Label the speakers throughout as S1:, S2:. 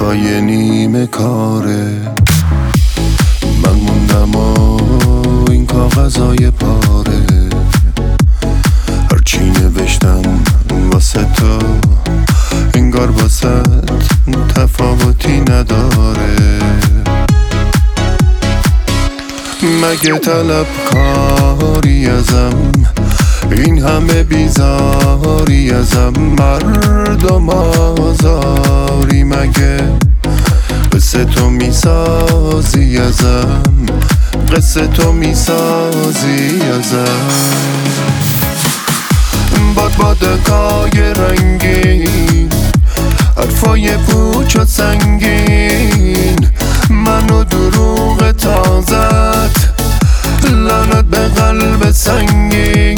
S1: روزای نیمه کاره من موندم و این کاغذای پاره هرچی نوشتم واسه تو انگار واسه تفاوتی نداره. مگه طلبکاری ازم این همه بیزاری ازم مردم آزاری مگه قصه تو میسازی ازم قصه تو میسازی ازم بادکای رنگین حرفای پوچ و سنگین منو دروغ تازت لعنت به قلب سنگین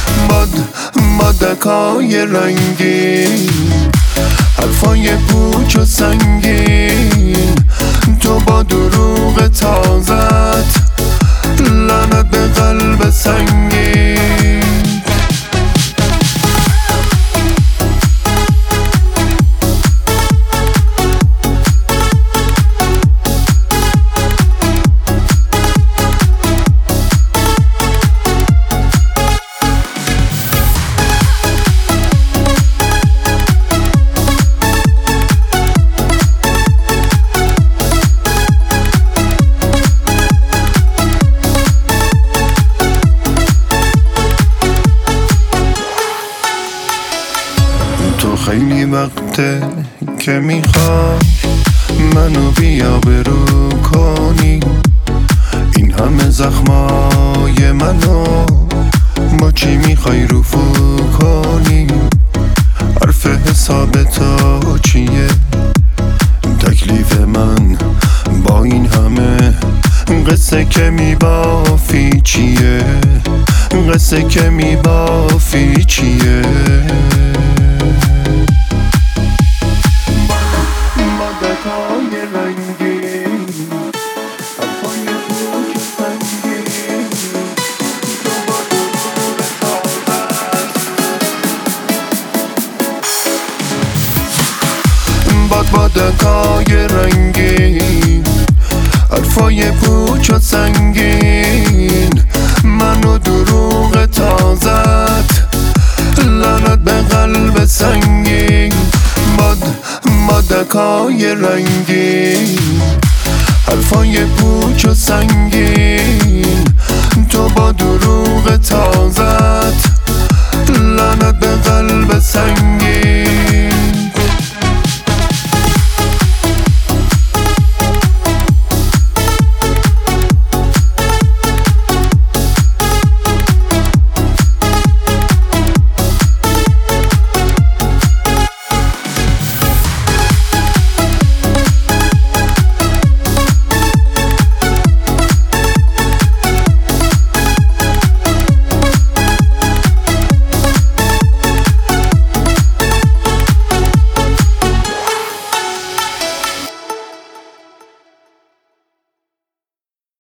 S1: بادکای رنگین حرفای پوچ و سنگین تو با دروغ تازت لعنت به قلب سنگین. تو خیلی وقته که میخوای منو بی‌آبرو کنی این همه زخمای منو با چی میخوای رفو کنی حرف حساب تو چیه تکلیف من با این همه قصه که میبافی چیه قصه که میبافی چیه بادکای رنگین حرفای پوچ و سنگین تو با دروغ تازت بادکای رنگین حرفای پوچ و سنگین منو دروغ تازت لعنت به قلب سنگین بادکای رنگین حرفای پوچ و سنگین تو با دروغ تازت